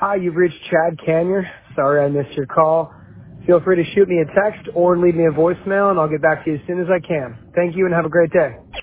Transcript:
Hi, you've reached Chad Canyer. Sorry I missed your call. Feel free to shoot me a text or leave me a voicemail, and I'll get back to you as soon as I can. Thank you, and have a great day.